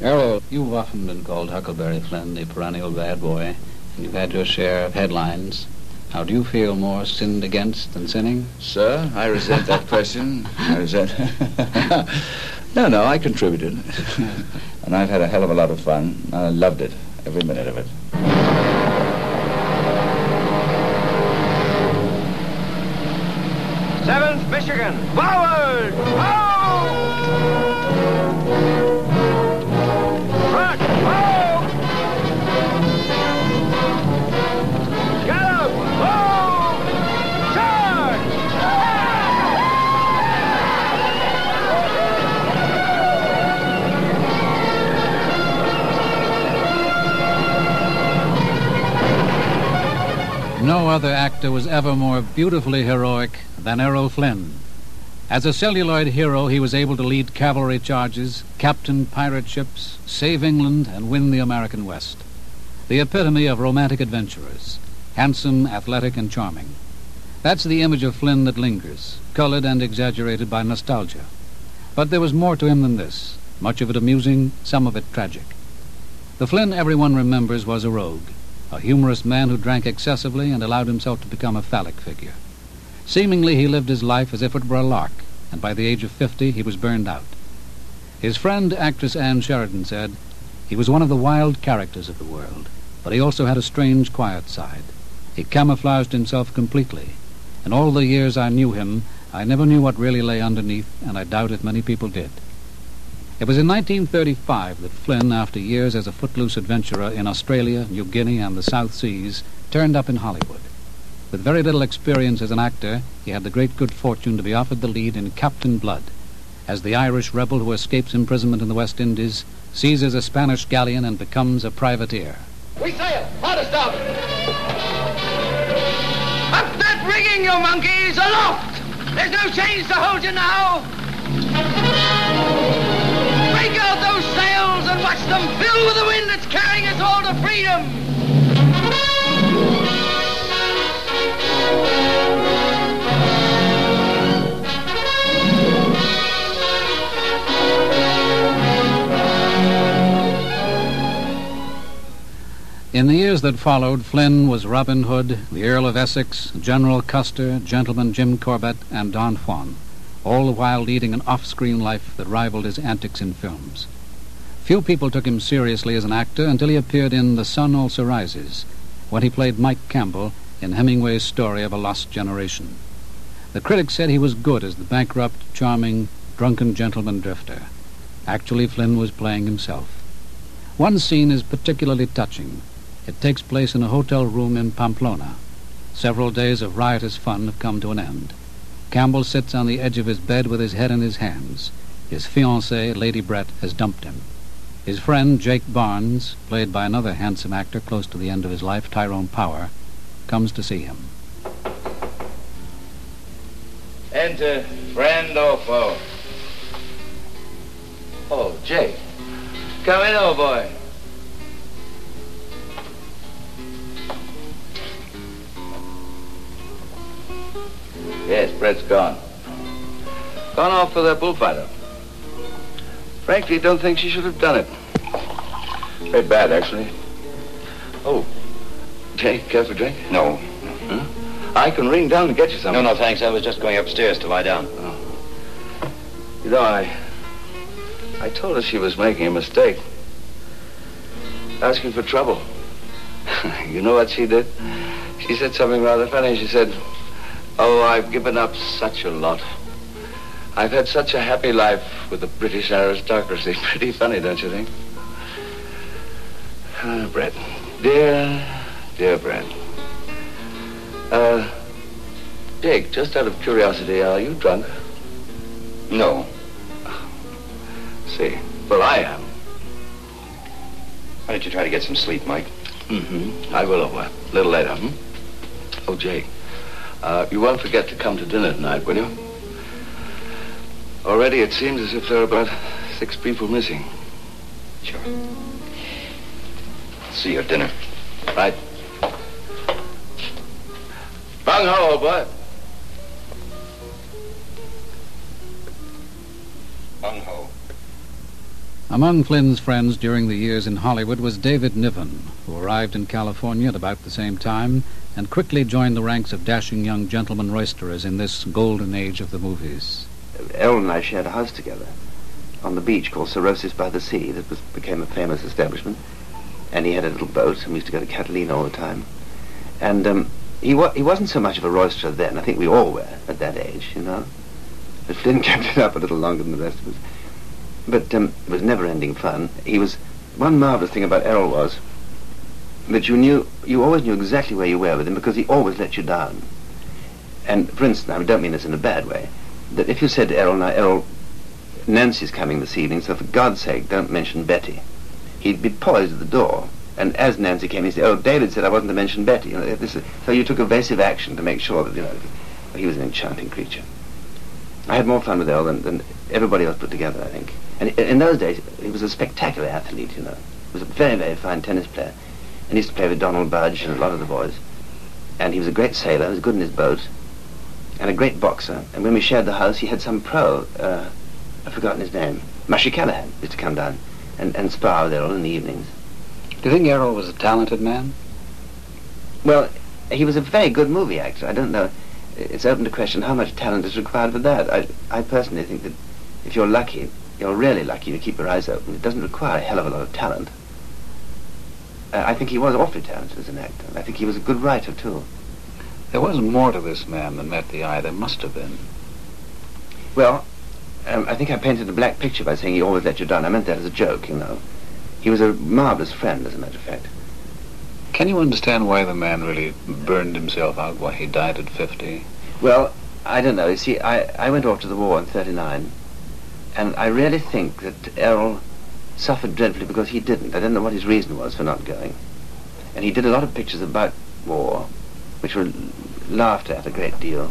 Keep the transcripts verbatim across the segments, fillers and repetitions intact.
Errol, you've often been called Huckleberry Flynn, the perennial bad boy, and you've had your share of headlines. How do you feel more sinned against than sinning? Sir, I resent that question. I resent... no, no, I contributed. And I've had a hell of a lot of fun. I loved it, every minute of it. seventh Michigan, forward! Oh! Front, oh! Gallop, oh! Charge! No other actor was ever more beautifully heroic than Errol Flynn. As a celluloid hero, he was able to lead cavalry charges, captain pirate ships, save England, and win the American West. The epitome of romantic adventurers, handsome, athletic, and charming. That's the image of Flynn that lingers, colored and exaggerated by nostalgia. But there was more to him than this, much of it amusing, some of it tragic. The Flynn everyone remembers was a rogue, a humorous man who drank excessively and allowed himself to become a phallic figure. Seemingly, he lived his life as if it were a lark, and by the age of fifty, he was burned out. His friend, actress Anne Sheridan, said, "He was one of the wild characters of the world, but he also had a strange, quiet side. He camouflaged himself completely. In all the years I knew him, I never knew what really lay underneath, and I doubt if many people did." It was in nineteen thirty-five that Flynn, after years as a footloose adventurer in Australia, New Guinea, and the South Seas, turned up in Hollywood. With very little experience as an actor, he had the great good fortune to be offered the lead in Captain Blood, as the Irish rebel who escapes imprisonment in the West Indies, seizes a Spanish galleon and becomes a privateer. We sail! Hardest up! Up that rigging, you monkeys! Aloft! There's no chains to hold you now! Break out those sails and watch them fill with the wind that's carrying us all to freedom! In the years that followed, Flynn was Robin Hood, the Earl of Essex, General Custer, Gentleman Jim Corbett, and Don Juan, all the while leading an off-screen life that rivaled his antics in films. Few people took him seriously as an actor until he appeared in The Sun Also Rises, when he played Mike Campbell in Hemingway's story of a lost generation. The critics said he was good as the bankrupt, charming, drunken gentleman drifter. Actually, Flynn was playing himself. One scene is particularly touching. It takes place in a hotel room in Pamplona. Several days of riotous fun have come to an end. Campbell sits on the edge of his bed with his head in his hands. His fiancée, Lady Brett, has dumped him. His friend, Jake Barnes, played by another handsome actor close to the end of his life, Tyrone Power, comes to see him. Enter, friend or foe. Oh, Jake. Come in, old boy. Yes, Brett's gone. Gone off with that bullfighter. Frankly, don't think she should have done it. Very bad, actually. Oh, Jake, care for a drink? No. Huh? I can ring down and get you something. No, no, thanks. I was just going upstairs to lie down. Oh. You know, I... I told her she was making a mistake. Asking for trouble. You know what she did? She said something rather funny. She said, "Oh, I've given up such a lot. I've had such a happy life with the British aristocracy." Pretty funny, don't you think? Ah, Brett. Dear, dear Brett. Uh, Jake, just out of curiosity, are you drunk? No. See, well, I am. Why don't you try to get some sleep, Mike? Mm-hmm. I will over. A little later, hmm? Oh, Jake, uh, you won't forget to come to dinner tonight, will you? Already it seems as if there are about six people missing. Sure. See you at dinner. Right. Bung ho, old boy. Bung ho. Among Flynn's friends during the years in Hollywood was David Niven, who arrived in California at about the same time and quickly joined the ranks of dashing young gentlemen roisterers in this golden age of the movies. Errol and I shared a house together on the beach called Cirrhosis by the Sea that was, became a famous establishment. And he had a little boat, and we used to go to Catalina all the time. And um, he, wa- he wasn't so much of a roisterer then. I think we all were at that age, you know. But Flynn kept it up a little longer than the rest of us. But um, it was never-ending fun. He was... One marvelous thing about Errol was that you knew, you always knew exactly where you were with him because he always let you down. And, for instance, I don't mean this in a bad way, that if you said to Errol, now, Errol, Nancy's coming this evening, so for God's sake, don't mention Betty. He'd be poised at the door, and as Nancy came, he'd say, oh, David said I wasn't to mention Betty. You know, this is, so you took evasive action to make sure that, you know, he was an enchanting creature. I had more fun with Errol than, than everybody else put together, I think. And in those days, he was a spectacular athlete, you know. He was a very, very fine tennis player. And he used to play with Donald Budge and a lot of the boys. And he was a great sailor, he was good in his boat, and a great boxer. And when we shared the house, he had some pro, uh, I've forgotten his name, Mushy Callahan, used to come down and, and spar with Errol in the evenings. Do you think Errol was a talented man? Well, he was a very good movie actor. I don't know. It's open to question how much talent is required for that. I, I personally think that if you're lucky, you're really lucky to keep your eyes open. It doesn't require a hell of a lot of talent. Uh, I think he was awfully talented as an actor. And I think he was a good writer, too. There was more to this man than met the eye. There must have been. Well, um, I think I painted a black picture by saying he always let you down. I meant that as a joke, you know. He was a marvelous friend, as a matter of fact. Can you understand why the man really burned himself out, why he died at fifty? Well, I don't know. You see, I, I went off to the war in thirty-nine, and I really think that Errol suffered dreadfully because he didn't. I don't know what his reason was for not going. And he did a lot of pictures about war, which were laughed at a great deal.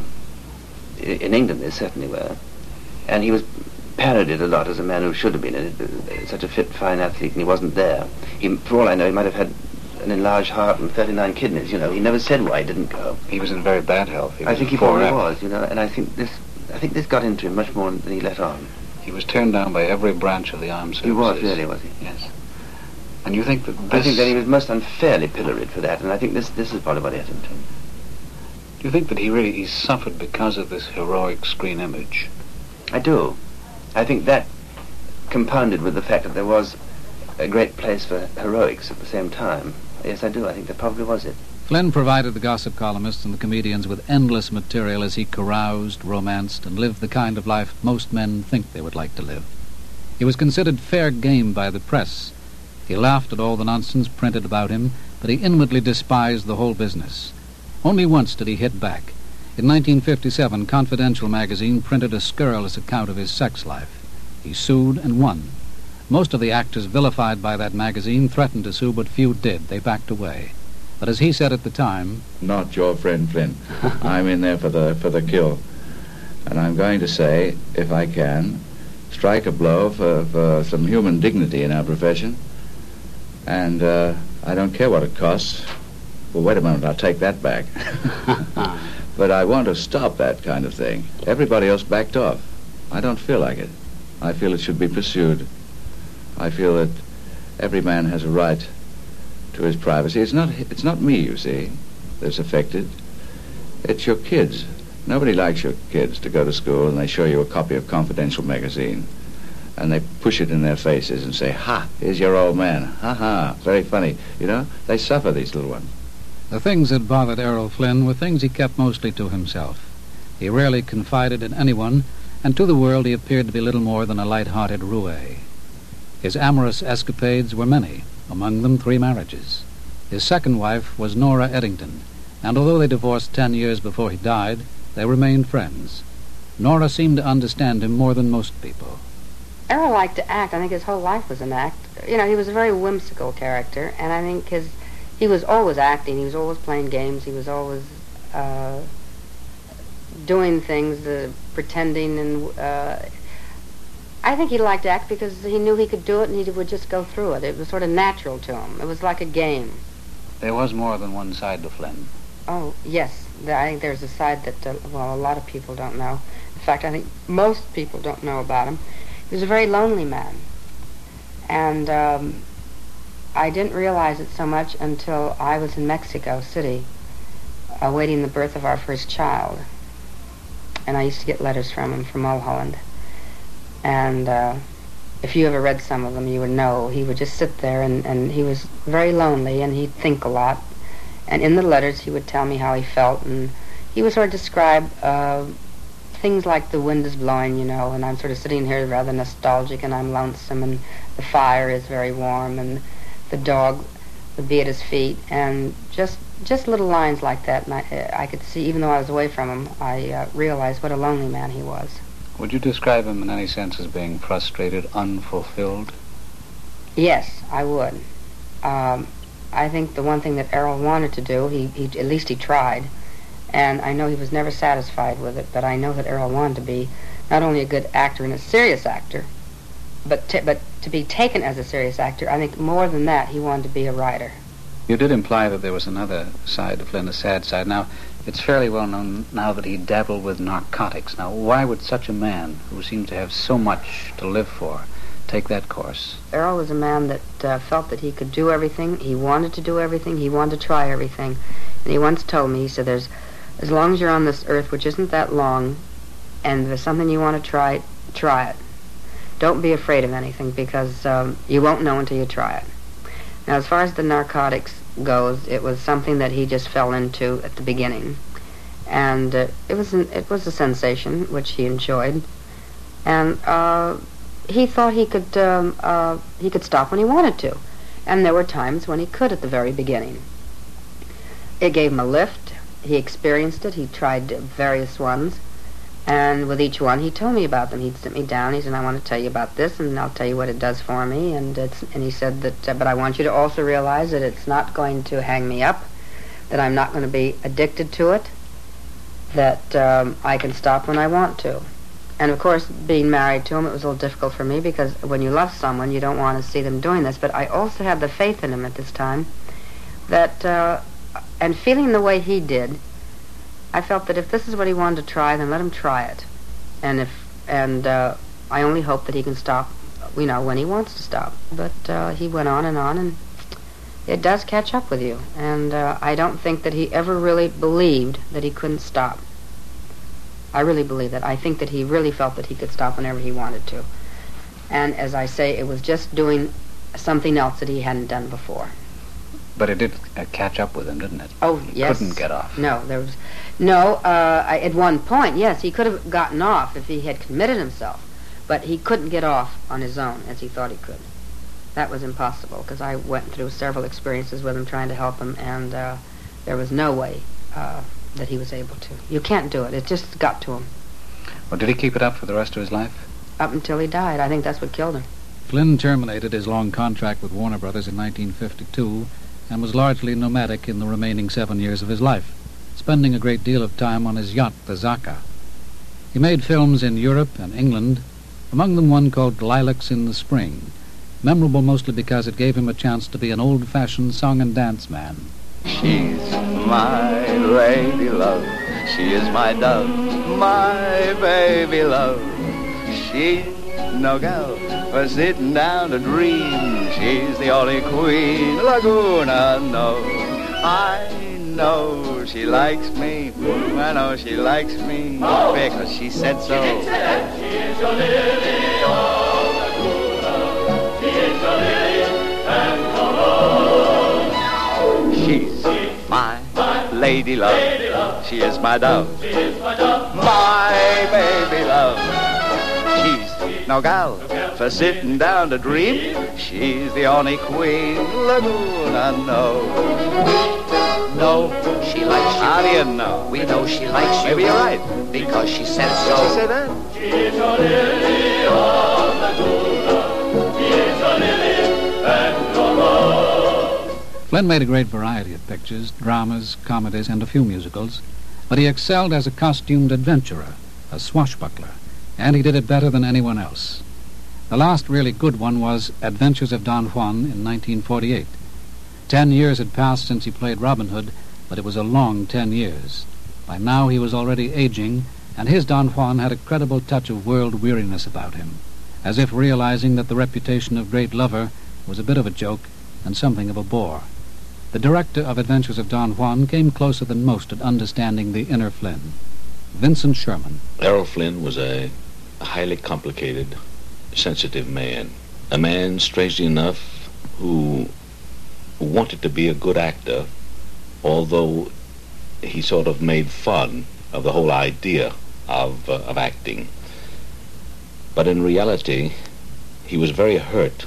In England, they certainly were. And he was parodied a lot as a man who should have been a, such a fit, fine athlete, and he wasn't there. He, for all I know, he might have had an enlarged heart and thirty-nine kidneys, you know. He never said why he didn't go. He was in very bad health. He I was think he poor probably athlete. was, you know, and I think this I think this got into him much more than he let on. He was turned down by every branch of the armed services. He was, really, was he? Yes. And you think that this... I think that he was most unfairly pilloried for that, and I think this this is probably what hit him. Do you think that he really he suffered because of this heroic screen image? I do. I think that compounded with the fact that there was a great place for heroics at the same time. Yes, I do. I think that probably was it. Flynn provided the gossip columnists and the comedians with endless material as he caroused, romanced, and lived the kind of life most men think they would like to live. He was considered fair game by the press. He laughed at all the nonsense printed about him, but he inwardly despised the whole business. Only once did he hit back. In nineteen fifty-seven, Confidential magazine printed a scurrilous account of his sex life. He sued and won. Most of the actors vilified by that magazine threatened to sue, but few did. They backed away. But as he said at the time, not your friend Flynn. I'm in there for the for the kill. And I'm going to say, if I can, strike a blow for, for some human dignity in our profession. And uh, I don't care what it costs. Well, wait a minute, I'll take that back. But I want to stop that kind of thing. Everybody else backed off. I don't feel like it. I feel it should be pursued. I feel that every man has a right to his privacy. It's not it's not me, you see, that's affected. It's your kids. Nobody likes your kids to go to school and they show you a copy of Confidential magazine and they push it in their faces and say, ha, here's your old man. Ha ha, very funny. You know, they suffer, these little ones. the things that bothered Errol Flynn were things he kept mostly to himself. He rarely confided in anyone, and to the world he appeared to be little more than a light-hearted roue. His amorous escapades were many, among them three marriages. His second wife was Nora Eddington, and although they divorced ten years before he died, they remained friends. Nora seemed to understand him more than most people. Errol liked to act. I think his whole life was an act. You know, he was a very whimsical character, and I think his he was always acting. He was always playing games. He was always uh, doing things, uh, pretending, and uh, I think he liked to act because he knew he could do it, and he would just go through it. It was sort of natural to him. It was like a game. There was more than one side to Flynn. Oh, yes. I think there's a side that, uh, well, a lot of people don't know. In fact, I think most people don't know about him. He was a very lonely man. And um, I didn't realize it so much until I was in Mexico City, awaiting the birth of our first child. And I used to get letters from him from Mulholland. And uh, if you ever read some of them, you would know he would just sit there, and, and he was very lonely, and he'd think a lot. And in the letters, he would tell me how he felt, and he would sort of describe uh, things like the wind is blowing, you know, and I'm sort of sitting here rather nostalgic, and I'm lonesome, and the fire is very warm, and the dog would be at his feet, and just just little lines like that. And I, I could see, even though I was away from him, I uh, realized what a lonely man he was. Would you describe him in any sense as being frustrated, unfulfilled? Yes, I would. Um, I think the one thing that Errol wanted to do, he, he at least he tried, and I know he was never satisfied with it, but I know that Errol wanted to be not only a good actor and a serious actor, but to, but to be taken as a serious actor. I think more than that, he wanted to be a writer. You did imply that there was another side to Flynn, a sad side. Now, it's fairly well known now that he dabbled with narcotics. Now, why would such a man, who seemed to have so much to live for, take that course? Errol was a man that uh, felt that he could do everything. He wanted to do everything. He wanted to try everything. And he once told me, he said, "There's, as long as you're on this earth, which isn't that long, and there's something you want to try, try it. Don't be afraid of anything, because um, you won't know until you try it." Now, as far as the narcotics goes, it was something that he just fell into at the beginning, and uh, it was an, it was a sensation which he enjoyed, and uh, he thought he could um, uh, he could stop when he wanted to, and there were times when he could at the very beginning. It gave him a lift. He experienced it. He tried various ones. And with each one, he told me about them. He'd sit me down. He said, "I want to tell you about this, and I'll tell you what it does for me." And it's, and he said that, uh, but I want you to also realize that it's not going to hang me up, that I'm not going to be addicted to it, that um, I can stop when I want to. And of course, being married to him, it was a little difficult for me, because when you love someone, you don't want to see them doing this. But I also had the faith in him at this time that, uh, and feeling the way he did, I felt that if this is what he wanted to try, then let him try it. And if and uh, I only hope that he can stop, you know, when he wants to stop. But uh, he went on and on, and it does catch up with you. And uh, I don't think that he ever really believed that he couldn't stop. I really believe that. I think that he really felt that he could stop whenever he wanted to. And as I say, it was just doing something else that he hadn't done before. But it did uh, catch up with him, didn't it? Oh, he yes. Couldn't get off. No, there was... No, uh, I, at one point, yes, he could have gotten off if he had committed himself. But he couldn't get off on his own, as he thought he could. That was impossible, because I went through several experiences with him trying to help him, and uh, there was no way uh, that he was able to. You can't do it. It just got to him. Well, did he keep it up for the rest of his life? Up until he died. I think that's what killed him. Flynn terminated his long contract with Warner Brothers in nineteen fifty-two and was largely nomadic in the remaining seven years of his life, spending a great deal of time on his yacht, the Zaka. He made films in Europe and England, among them one called Lilacs in the Spring, memorable mostly because it gave him a chance to be an old-fashioned song and dance man. She's my lady love, she is my dove, my baby love. She's no gal for sitting down to dream, she's the only queen Laguna knows. I know she likes me, I know she likes me, because she said so. She is your lily of Laguna, she is your lily and come on. She's my lady love, she is my dove, my baby love. She's no gal for sitting down to dream, she's the only queen Laguna knows. No, she likes you. How do you know? We know she likes you. Maybe you're right. Because she said so. Did she say that? She is your lily of Laguna, she is your lily and come on. Flynn made a great variety of pictures, dramas, comedies, and a few musicals, but he excelled as a costumed adventurer, a swashbuckler, and he did it better than anyone else. The last really good one was Adventures of Don Juan in nineteen forty-eight. Ten years had passed since he played Robin Hood, but it was a long ten years. By now he was already aging, and his Don Juan had a credible touch of world weariness about him. as if realizing that the reputation of great lover was a bit of a joke and something of a bore. The director of Adventures of Don Juan came closer than most at understanding the inner Flynn. Vincent Sherman. Errol Flynn was a, a highly complicated, sensitive man. A man, strangely enough, who wanted to be a good actor, although he sort of made fun of the whole idea of, uh, of acting. But in reality, he was very hurt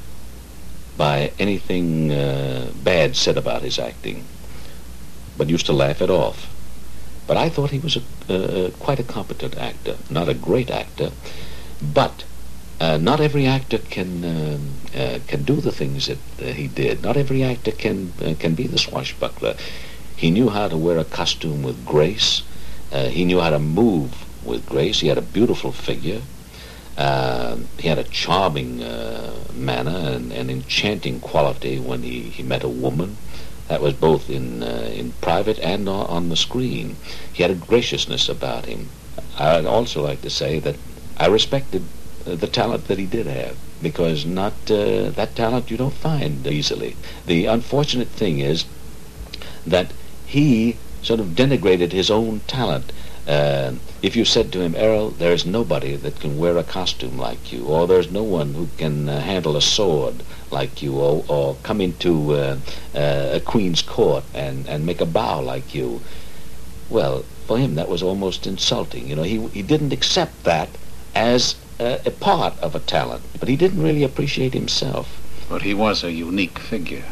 by anything uh, bad said about his acting, but used to laugh it off. But I thought he was a, uh, quite a competent actor, not a great actor, but uh, not every actor can uh, uh, can do the things that uh, he did. Not every actor can uh, can be the swashbuckler. He knew how to wear a costume with grace. Uh, he knew how to move with grace. He had a beautiful figure. Uh, he had a charming uh, manner and an enchanting quality when he, he met a woman. That was both in uh, in private and on, on the screen. He had a graciousness about him. I'd also like to say that I respected uh, the talent that he did have, because not uh, that talent you don't find easily. The unfortunate thing is that he sort of denigrated his own talent. Uh, if you said to him, Errol, there's nobody that can wear a costume like you, or there's no one who can uh, handle a sword like you, or, or come into uh, uh, a queen's court and, and make a bow like you, well, for him that was almost insulting. You know, he, he didn't accept that as uh, a part of a talent, but he didn't really appreciate himself. But he was a unique figure.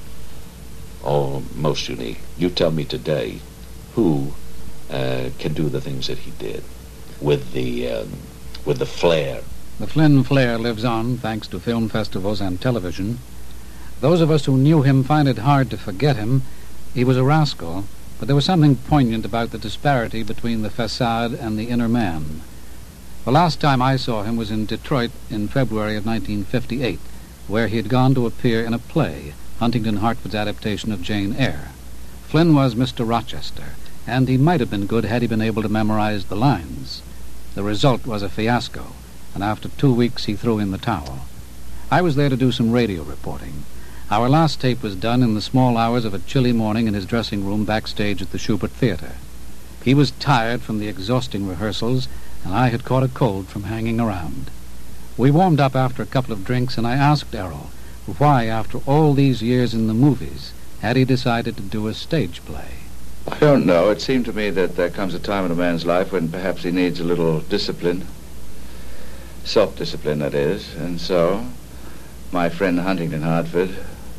Oh, most unique. You tell me today who Uh, can do the things that he did with the um, with the flair. The Flynn flair lives on thanks to film festivals and television. Those of us who knew him find it hard to forget him. He was a rascal, but there was something poignant about the disparity between the facade and the inner man. The last time I saw him was in Detroit in February of nineteen fifty-eight, where he had gone to appear in a play, Huntington Hartford's adaptation of Jane Eyre. Flynn was Mister Rochester, and he might have been good had he been able to memorize the lines. The result was a fiasco, and after two weeks he threw in the towel. I was there to do some radio reporting. Our last tape was done in the small hours of a chilly morning in his dressing room backstage at the Shubert Theater. He was tired from the exhausting rehearsals, and I had caught a cold from hanging around. We warmed up after a couple of drinks, and I asked Errol why, after all these years in the movies, had he decided to do a stage play. I don't know. It seemed to me that there comes a time in a man's life when perhaps he needs a little discipline. Self-discipline, that is. And so, my friend Huntington Hartford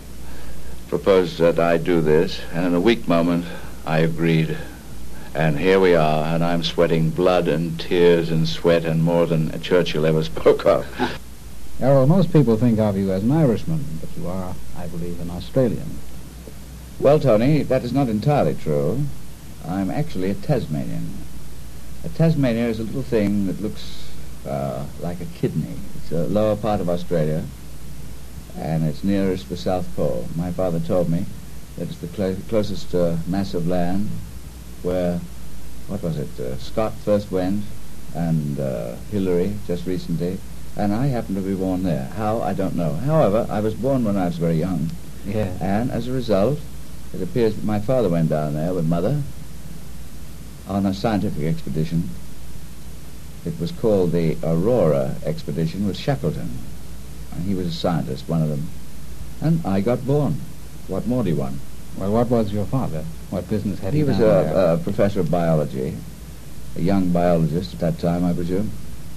proposed that I do this, and in a weak moment, I agreed. And here we are, and I'm sweating blood and tears and sweat and more than Churchill ever spoke of. Errol, most people think of you as an Irishman, but you are, I believe, an Australian. Well, Tony, that is not entirely true. I'm actually a Tasmanian. A Tasmania is a little thing that looks uh, like a kidney. It's a lower part of Australia, and it's nearest the South Pole. My father told me that it's the clo- closest uh, mass of land where, what was it, uh, Scott first went, and uh, Hillary just recently, and I happened to be born there. How, I don't know. However, I was born when I was very young, Yeah. and as a result, it appears that my father went down there with Mother on a scientific expedition. It was called the Aurora expedition with Shackleton. And he was a scientist, one of them. And I got born. What more do you want? Well, what was your father? What business had he He was down there? a, a professor of biology, a young biologist at that time, I presume.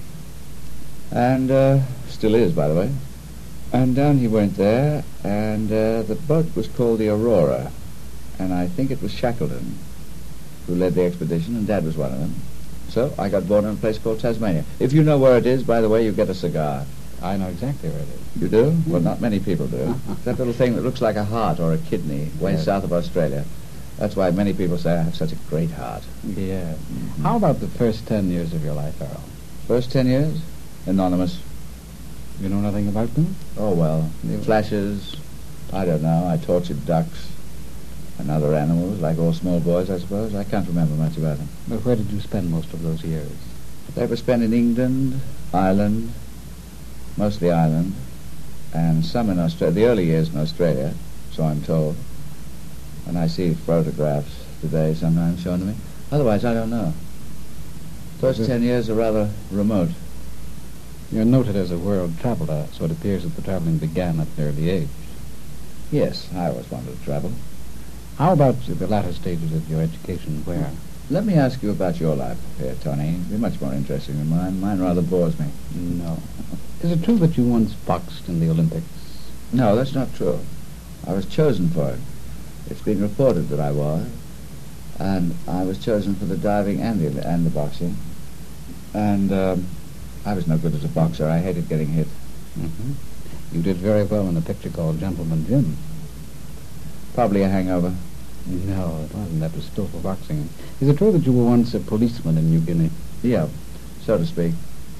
And uh, still is, by the way. And down he went there, and uh, the boat was called the Aurora. And I think it was Shackleton who led the expedition, and Dad was one of them. So I got born in a place called Tasmania. If you know where it is, by the way, you get a cigar. I know exactly where it is. You do? Well, not many people do. It's that little thing that looks like a heart or a kidney, way Yes. south of Australia. That's why many people say I have such a great heart. Yeah. How about the first ten years of your life, Errol? First ten years? Anonymous. You know nothing about them? Oh, well, flashes, I don't know. I tortured ducks and other animals, like all small boys, I suppose. I can't remember much about them. But where did you spend most of those years? They were spent in England, Ireland, mostly Ireland, and some in Australia, the early years in Australia, so I'm told. And I see photographs today sometimes shown to me. Otherwise, I don't know. First ten years are rather remote. You're noted as a world traveler, so it appears that the traveling began at an early age. Yes, I always wanted to travel. How about the latter stages of your education? Where? Let me ask you about your life here, Tony. It'd be much more interesting than mine. Mine rather bores me. No. Is it true that you once boxed in the Olympics? No, that's not true. I was chosen for it. It's been reported that I was. And I was chosen for the diving and the, and the boxing. And um, I was no good as a boxer. I hated getting hit. Mm-hmm. You did very well in a picture called Gentleman Jim. Probably a hangover. No, it wasn't. That was still for boxing. Is it true that you were once a policeman in New Guinea? Yeah, so to speak.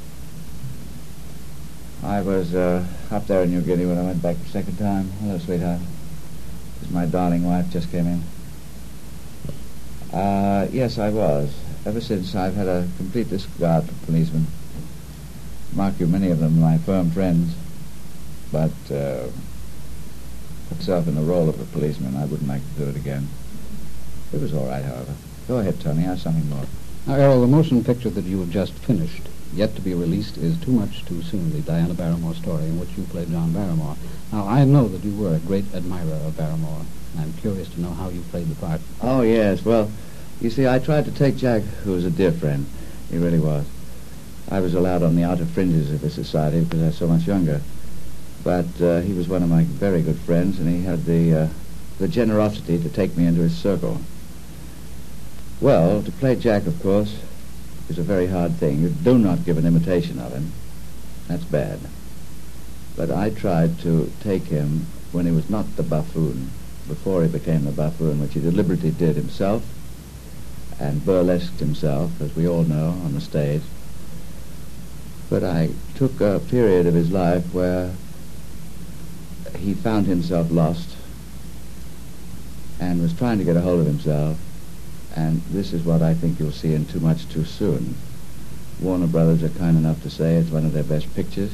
I was uh, up there in New Guinea when I went back the second time. Hello, sweetheart. Because my darling wife just came in. Uh, yes, I was. Ever since, I've had a complete disregard for policemen. Mark you, many of them my firm friends. But, uh, put myself in the role of a policeman, I wouldn't like to do it again. It was all right, however. Go ahead, Tony. I have something more. Now, Errol, the motion picture that you have just finished, yet to be released, is Too Much Too Soon, the Diana Barrymore story in which you played John Barrymore. Now, I know that you were a great admirer of Barrymore, and I'm curious to know how you played the part. Oh, yes. Well, you see, I tried to take Jack, who was a dear friend. He really was. I was allowed on the outer fringes of his society because I was so much younger. But uh, he was one of my very good friends, and he had the uh, the generosity to take me into his circle. Well, to play Jack, of course, is a very hard thing. You do not give an imitation of him. That's bad. But I tried to take him when he was not the buffoon, before he became the buffoon, which he deliberately did himself, and burlesqued himself, as we all know, on the stage. But I took a period of his life where he found himself lost and was trying to get a hold of himself, and this is what I think you'll see in Too Much Too Soon. Warner Brothers are kind enough to say it's one of their best pictures,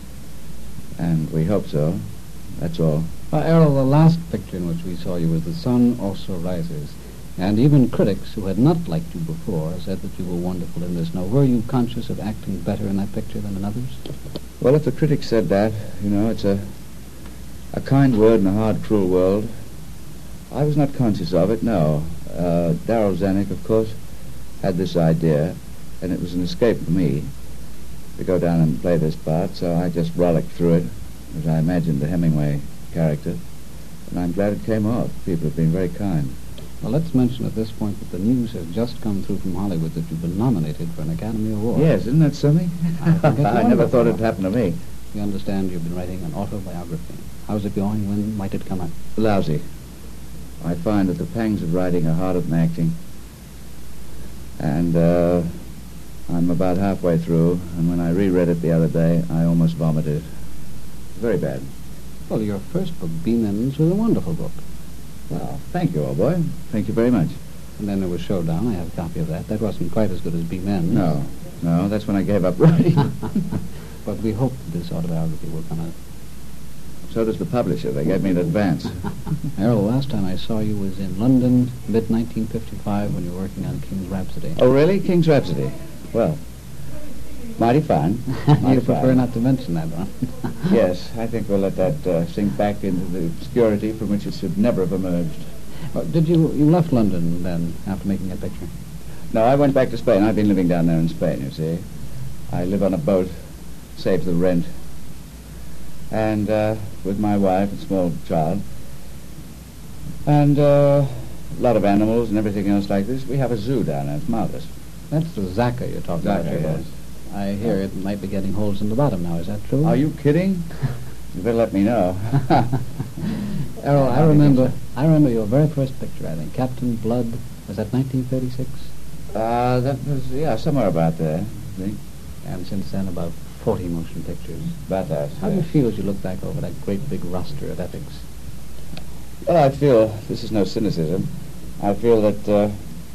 and we hope so. That's all. Well, Errol, the last picture in which we saw you was The Sun Also Rises, and even critics who had not liked you before said that you were wonderful in this. Now, were you conscious of acting better in that picture than in others? Well, if the critics said that, you know, it's a a kind word in a hard, cruel world. I was not conscious of it, no. Uh, Darryl Zanuck, of course, had this idea, and it was an escape for me to go down and play this part, so I just rollicked through it, as I imagined the Hemingway character, and I'm glad it came off. People have been very kind. Well, let's mention at this point that the news has just come through from Hollywood that you've been nominated for an Academy Award. Yes, isn't that something? I, think it's I never thought wonderful. it'd happen to me. We understand you've been writing an autobiography. How's it going? When might it come out? Lousy. I find that the pangs of writing are harder than acting. And uh, I'm about halfway through, and when I reread it the other day, I almost vomited. Very bad. Well, your first book, B-Men's, was a wonderful book. Well, thank you, old boy. Thank you very much. And then there was Showdown. I have a copy of that. That wasn't quite as good as B-Men's. No, no, that's when I gave up writing. But we hope that this autobiography will come out. So does the publisher. They gave me an advance. Errol, the last time I saw you was in London, mid nineteen fifty-five, when you were working on King's Rhapsody. Oh, really? King's Rhapsody? Well, mighty fine. Mighty You prefer fine. not to mention that one. Yes, I think we'll let that uh, sink back into the obscurity from which it should never have emerged. Well, did you, you left London then, after making that picture? No, I went back to Spain. I've been living down there in Spain, you see. I live on a boat, save the rent, and uh, with my wife and small child, and uh, a lot of animals and everything else like this. We have a zoo down there. It's marvelous. That's the Zaka you're talking Zaka, about. yes. I hear it might be getting holes in the bottom now. Is that true? Are you kidding? You better let me know. Errol, I remember, I remember your very first picture, I think, Captain Blood. Was that nineteen thirty-six? Uh, that was, yeah, somewhere about there, I think. And since then, about forty motion pictures. About that. How do yeah. you feel as you look back over that great big roster of epics? Well, I feel, this is no cynicism, I feel that uh,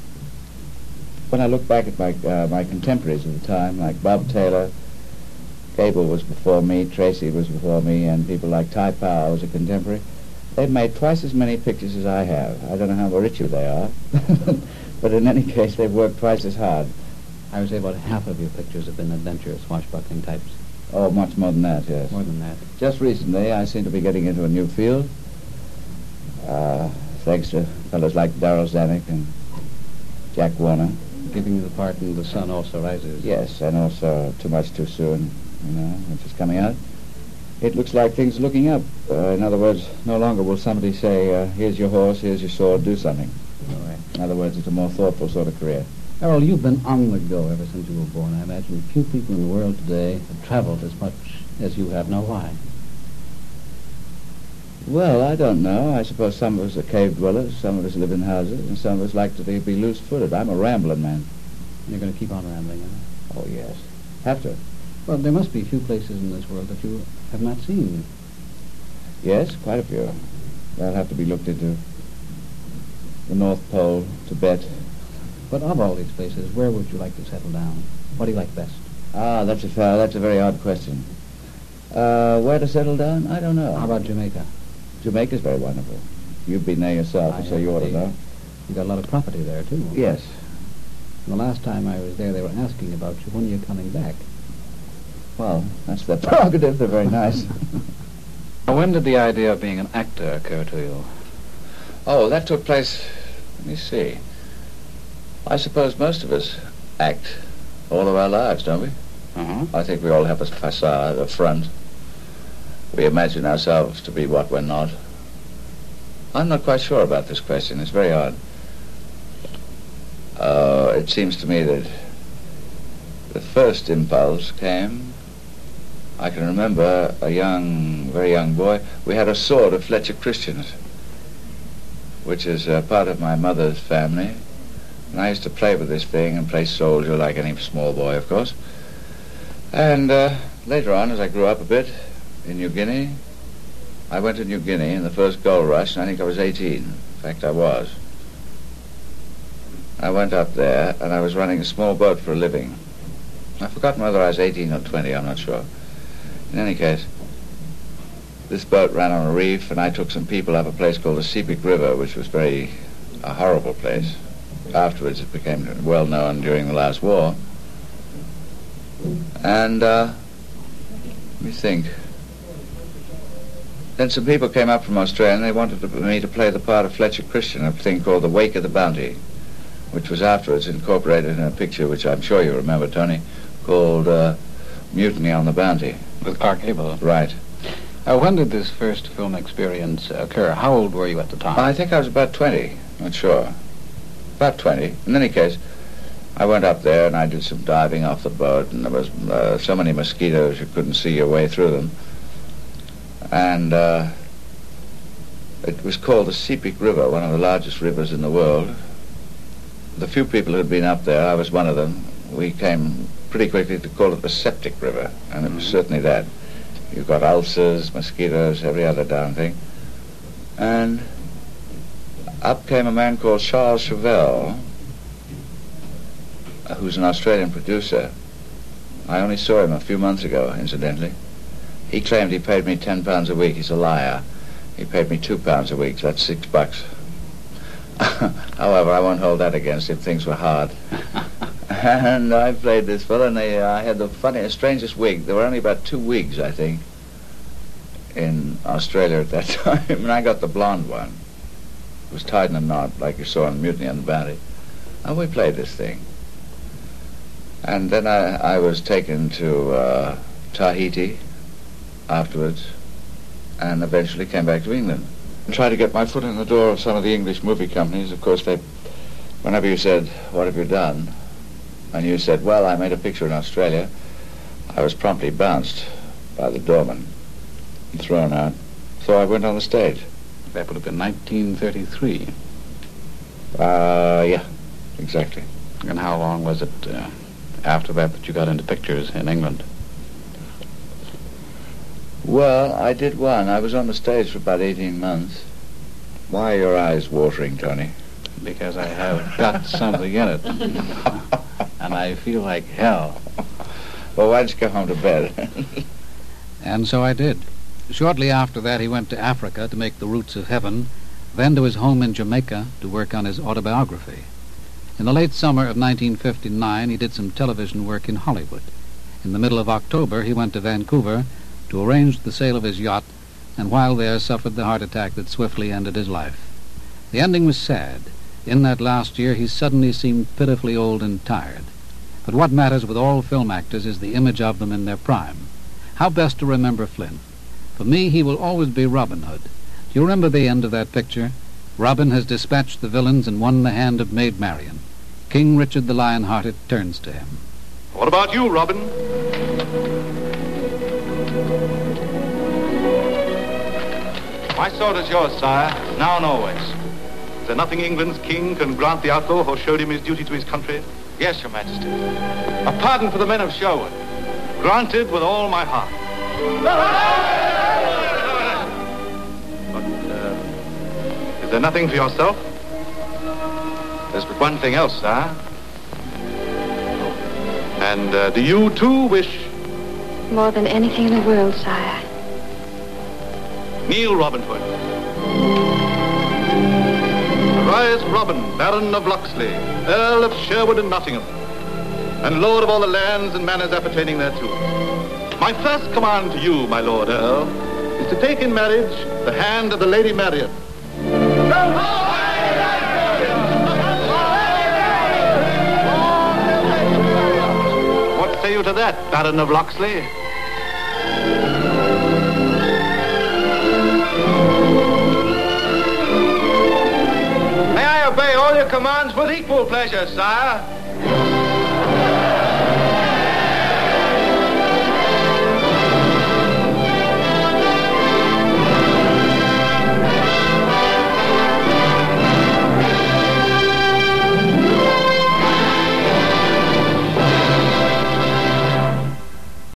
when I look back at my uh, my contemporaries of the time, like Bob Taylor, Gable was before me, Tracy was before me, and people like Ty Powell was a contemporary. They've made twice as many pictures as I have. I don't know how rich they are, but in any case, they've worked twice as hard. I would say about half of your pictures have been adventurous, swashbuckling types. Oh, much more than that, yes. More than that. Just recently, I seem to be getting into a new field, uh, thanks to fellows like Darryl Zanuck and Jack Warner. Giving you the part in The Sun Also Rises. Yes, and also Too Much Too Soon, you know, which is coming out. It looks like things are looking up. Uh, in other words, no longer will somebody say, uh, here's your horse, here's your sword, do something. All right. In other words, it's a more thoughtful sort of career. Errol, you've been on the go ever since you were born. I imagine few people in the world today have traveled as much as you have. Now, why? Well, I don't know. I suppose some of us are cave dwellers, some of us live in houses, and some of us like to be, be loose-footed. I'm a rambling man. You're going to keep on rambling, huh? Oh, yes. Have to. Well, there must be few places in this world that you have not seen. Yes, quite a few. They'll have to be looked into. The North Pole, Tibet. But of all these places, where would you like to settle down? What do you like best? Ah, that's a fair, that's a very odd question. Uh, where to settle down? I don't know. How about Jamaica? Jamaica's very wonderful. You've been there yourself, I so you ought to know. You got a lot of property there, too. Yes. And the last time I was there, they were asking about you. When are you coming back? Well, that's their prerogative. They're very nice. When did the idea of being an actor occur to you? Oh, that took place, let me see. I suppose most of us act all of our lives, don't we? Uh-huh. I think we all have a facade, a front. We imagine ourselves to be what we're not. I'm not quite sure about this question. It's very odd. Uh, it seems to me that the first impulse came, I can remember a young, very young boy. We had a sword of Fletcher Christian's, which is uh, part of my mother's family. And I used to play with this thing and play soldier like any small boy, of course. And uh, later on, as I grew up a bit in New Guinea, I went to New Guinea in the first gold rush, and I think I was eighteen. In fact, I was. I went up there, and I was running a small boat for a living. I've forgotten whether I was eighteen or twenty, I'm not sure. In any case, this boat ran on a reef, and I took some people up a place called the Sepik River, which was very a horrible place. Afterwards, it became well known during the last war. And, uh, let me think. Then some people came up from Australia, and they wanted to, me to play the part of Fletcher Christian, a thing called The Wake of the Bounty, which was afterwards incorporated in a picture, which I'm sure you remember, Tony, called uh, Mutiny on the Bounty. With Clark Gable. Right. Uh, when did this first film experience occur? How old were you at the time? I think I was about twenty, not sure. About twenty. In any case, I went up there and I did some diving off the boat, and there was uh, so many mosquitoes you couldn't see your way through them. And uh, it was called the Sepik River, one of the largest rivers in the world. The few people who had been up there, I was one of them, we came pretty quickly to call it the Septic River, and it was mm-hmm. certainly that. You've got ulcers, mosquitoes, every other darn thing. And up came a man called Charles Chevelle, uh, who's an Australian producer. I only saw him a few months ago, incidentally. He claimed he paid me ten pounds a week. He's a liar. He paid me two pounds a week, so that's six bucks. However, I won't hold that against him. Things were hard. And I played this fellow, and they, uh, I had the funniest, strangest wig. There were only about two wigs, I think, in Australia at that time, and I got the blonde one. It was tied in a knot, like you saw in Mutiny on the Bounty. And we played this thing. And then I, I was taken to uh, Tahiti afterwards, and eventually came back to England. And tried to get my foot in the door of some of the English movie companies. Of course, they, whenever you said, "What have you done?" and you said, "Well, I made a picture in Australia," I was promptly bounced by the doorman and thrown out. So I went on the stage. That would have been nineteen thirty-three. Uh, yeah, exactly. And how long was it uh, after that that you got into pictures in England? Well, I did one. I was on the stage for about eighteen months. Why are your eyes watering, Tony? Because I have got something in it. And I feel like hell. Well, why don't you go home to bed? And so I did. Shortly after that, he went to Africa to make The Roots of Heaven, then to his home in Jamaica to work on his autobiography. In the late summer of nineteen fifty-nine, he did some television work in Hollywood. In the middle of October, he went to Vancouver to arrange the sale of his yacht, and while there suffered the heart attack that swiftly ended his life. The ending was sad. In that last year, he suddenly seemed pitifully old and tired. But what matters with all film actors is the image of them in their prime. How best to remember Flynn? For me, he will always be Robin Hood. Do you remember the end of that picture? Robin has dispatched the villains and won the hand of Maid Marian. King Richard the Lion-Hearted turns to him. What about you, Robin? My sword is yours, sire, now and always. Is there nothing England's king can grant the outlaw who showed him his duty to his country? Yes, your majesty. A pardon for the men of Sherwood. Granted with all my heart. But, uh, is there nothing for yourself? There's but one thing else, sire. And uh, do you, too, wish... More than anything in the world, sire. Kneel, Robin Hood. Arise, Robin, Baron of Locksley, Earl of Sherwood and Nottingham, and Lord of all the lands and manors appertaining thereto. My first command to you, my Lord Earl, is to take in marriage the hand of the Lady Marian. What say you to that, Baron of Locksley? May I obey all your commands with equal pleasure, sire?